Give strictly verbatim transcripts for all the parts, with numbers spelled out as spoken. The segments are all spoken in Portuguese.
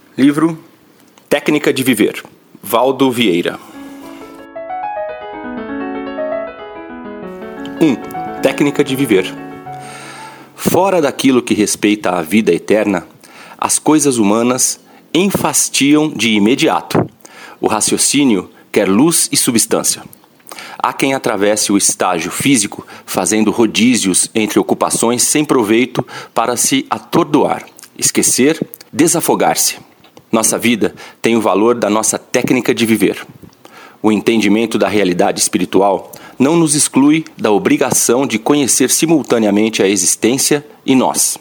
Livro Técnica de Viver, Valdo Vieira. um. Técnica de viver. Fora daquilo que respeita à vida eterna, as coisas humanas enfastiam de imediato. O raciocínio quer luz e substância. Há quem atravesse o estágio físico fazendo rodízios entre ocupações sem proveito para se atordoar, esquecer, desafogar-se. Nossa vida tem o valor da nossa técnica de viver. O entendimento da realidade espiritual não nos exclui da obrigação de conhecer simultaneamente a existência e nós.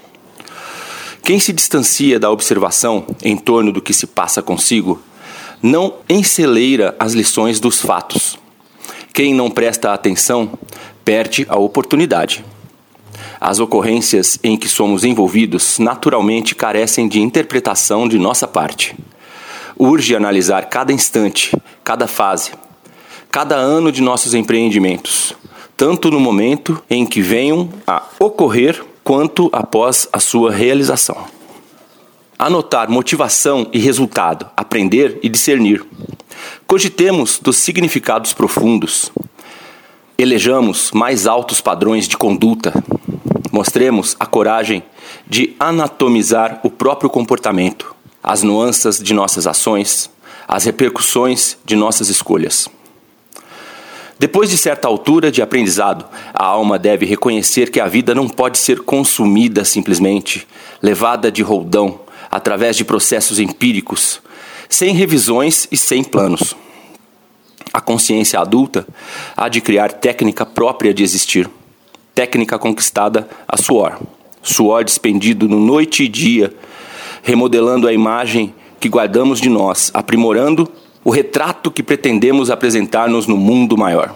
Quem se distancia da observação em torno do que se passa consigo, não enceleira as lições dos fatos. Quem não presta atenção, perde a oportunidade. As ocorrências em que somos envolvidos naturalmente carecem de interpretação de nossa parte. Urge analisar cada instante, cada fase, cada ano de nossos empreendimentos, tanto no momento em que venham a ocorrer, quanto após a sua realização. Anotar motivação e resultado, aprender e discernir. Cogitemos dos significados profundos. Elejamos mais altos padrões de conduta. Mostremos a coragem de anatomizar o próprio comportamento, as nuances de nossas ações, as repercussões de nossas escolhas. Depois de certa altura de aprendizado, a alma deve reconhecer que a vida não pode ser consumida simplesmente, levada de roldão, através de processos empíricos, sem revisões e sem planos. A consciência adulta há de criar técnica própria de existir, técnica conquistada a suor, suor despendido no noite e dia, remodelando a imagem que guardamos de nós, aprimorando o retrato que pretendemos apresentar-nos no mundo maior.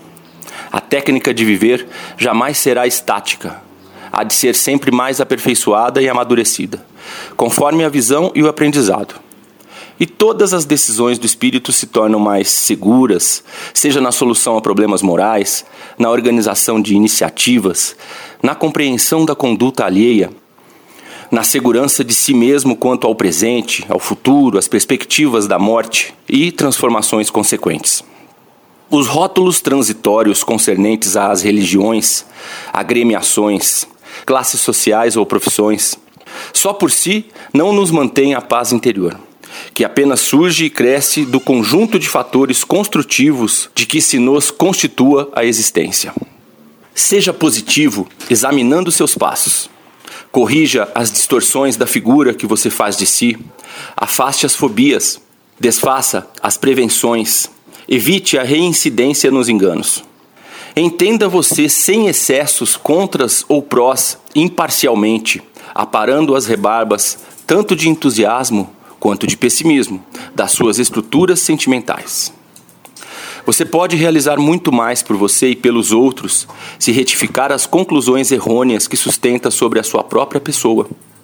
A técnica de viver jamais será estática, há de ser sempre mais aperfeiçoada e amadurecida, conforme a visão e o aprendizado. E todas as decisões do espírito se tornam mais seguras, seja na solução a problemas morais, na organização de iniciativas, na compreensão da conduta alheia, na segurança de si mesmo quanto ao presente, ao futuro, às perspectivas da morte e transformações consequentes. Os rótulos transitórios concernentes às religiões, agremiações, classes sociais ou profissões, só por si não nos mantêm a paz interior, que apenas surge e cresce do conjunto de fatores construtivos de que se nos constitua a existência. Seja positivo examinando seus passos. Corrija as distorções da figura que você faz de si. Afaste as fobias. Desfaça as prevenções. Evite a reincidência nos enganos. Entenda você sem excessos, contras ou prós, imparcialmente, aparando as rebarbas, tanto de entusiasmo quanto de pessimismo, das suas estruturas sentimentais. Você pode realizar muito mais por você e pelos outros se retificar as conclusões errôneas que sustenta sobre a sua própria pessoa.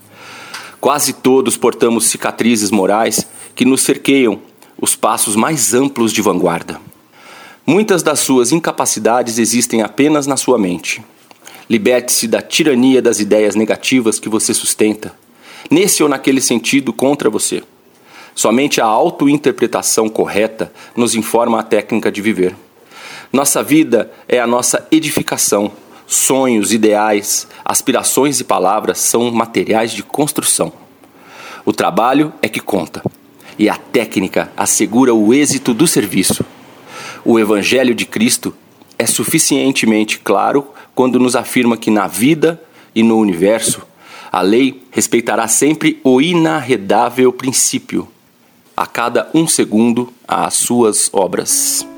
Quase todos portamos cicatrizes morais que nos cerqueiam os passos mais amplos de vanguarda. Muitas das suas incapacidades existem apenas na sua mente. Liberte-se da tirania das ideias negativas que você sustenta, nesse ou naquele sentido contra você. Somente a autointerpretação correta nos informa a técnica de viver. Nossa vida é a nossa edificação. Sonhos, ideais, aspirações e palavras são materiais de construção. O trabalho é que conta, e a técnica assegura o êxito do serviço. O Evangelho de Cristo é suficientemente claro quando nos afirma que na vida e no universo, a lei respeitará sempre o inarredável princípio. A cada um segundo, às suas obras.